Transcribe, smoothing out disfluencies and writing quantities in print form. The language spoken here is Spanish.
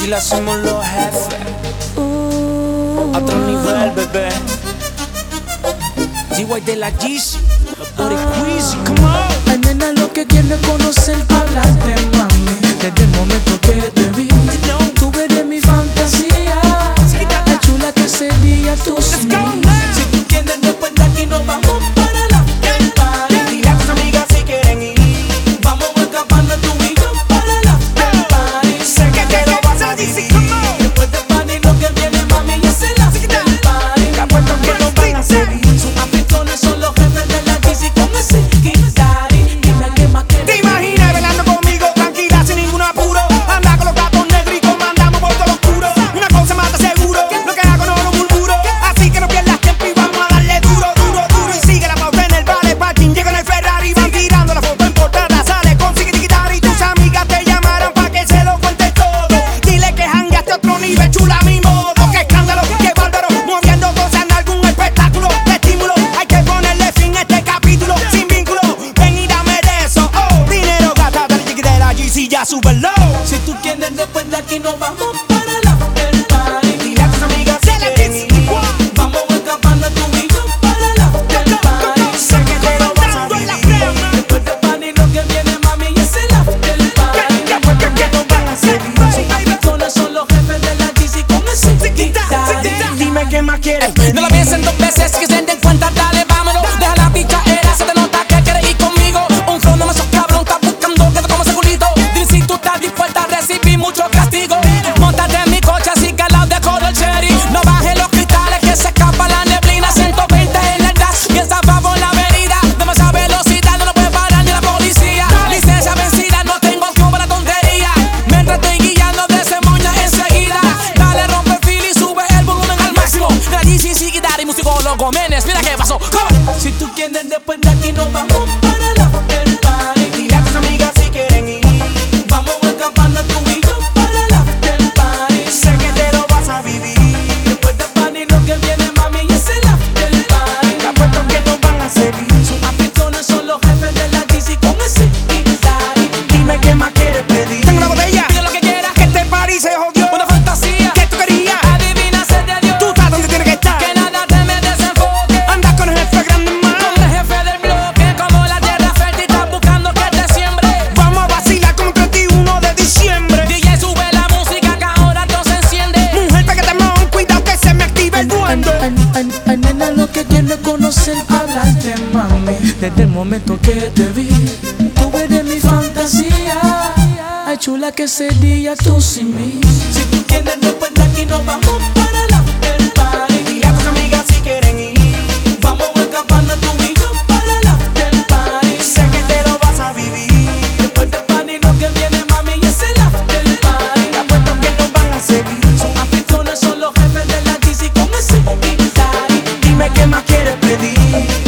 Así lo hacemos los jefes. A otro nivel, bebé. G.Y. de la Yeezy, por el Queasy, come on. Ay, nena, lo que quiero es conocerte, hablarte, mami. Desde el momento que te vi, tú eres mi fantasía. Ay, chula, que sería tu sin mí. Si tú quieres, después de aquí nos vamos para la after party. Dile a tus amigas si quieren ir. Vamos escapando tú y yo para la after party. Sé que te lo vas a decir. Después del party lo que viene, mami, es el after party. Te apuesto que nos van a seguir. Sus anfitriones son los jefes de la Yeezy con ese King Daddy. Dime qué más quieres. Te imaginas bailando conmigo, tranquila, sin ningún apuro. Anda con los gatos negros y comandamos por todo lo oscuro. Una cosa más te aseguro, lo que hago no lo murmuro. Así que no pierdas tiempo y vamos a darle duro, duro, duro. Y sigue la pauta en el vale parking, llega en el Ferrari, van tirando la foto en portada, sale con quitar y tus amigas te llamarán pa' que se lo cuentes todo. Dile que jangueaste a otro nivel, chula, mi modo. Qué escándalo, qué bárbaro, moviendo cosas en algún espectáculo de estímulo. Hay que ponerle fin a este capítulo sin vínculo. Ven y dame de eso, oh. Dinero gata del chiqui de la Yeezy, ya súbelo. Si tú quieres, después de aquí nos vamos para la after party. Dile a tus amigas si quieren ir. Vamos escapando tú y yo para la after party. Sé que te lo vas a vivir. Después del party lo que viene, mami, es el after party. Te apuesto que nos van a seguir. Sus anfitriones son los jefes de la Yeezy con ese King Daddy. Dime qué más quieres. No la piensen dos veces, que se den cuenta, dale, vámonos. Deja la pichadera, se te nota que quieres ir conmigo. Un flow no me sos cabrón, estás buscando que te como ese culito. Dile si tú estás dispuesta a recibir mucho castigo. Móntate en mi coche, así que al lado de color cherry. No bajes los cristales, que se escapa la neblina. 120 en el dash, piensa va por la avenida. Demasiada velocidad, no lo puede parar ni la policía. Licencia vencida, no tengo opción para la tontería. Mientras estoy guiando de ese moña enseguida. Dale, rompe fil y sube el volumen al máximo. De la Yeezy, sigue Daddy, musicólogo Menes, mira qué pasó. Si tú quieres, después de aquí nos vamos para la after party. Dile a tus amigas si quieren ir. Vamos escapando tú y yo para la after party. Sé que te lo vas a vivir. Después del party lo que viene, mami, es el after party. Te apuesto que nos van a seguir. Sus anfitriones son los jefes de la Yeezy con ese King Daddy. Dime qué más quieres pedir. Tengo una botella. Pide lo que quieras, Que este party se jodió. una fantasía. ¿Qué tú querías? Adivina, se te dio. Tú estás donde tienes que estar. Que nada te me desenfoque. Anda con el jefe grande más. Con el jefe del bloque, como la tierra fértil, estás buscando que te siembre. Vamos a vacilar como el 31 de diciembre. DJ, sube la música que ahora todo se enciende. Mujer, pégate más, cuidado que se me active el duende. Ay, nena, lo que quiero es conocer, hablarte, mami. Desde el momento que te vi, tú eres mi fantasía. Ay, chula, que sería tú sin mí. Si tú quieres, después de aquí nos vamos para la after party. Dile a tus amigas si quieren ir. Vamos escapando tú y yo para la after party. Sé que te lo vas a vivir. Después del party lo que viene, mami, es el after party. Te apuesto que nos van a seguir. Sus anfitriones son los jefes de la Yeezy con ese King Daddy. Dime qué más quieres pedir.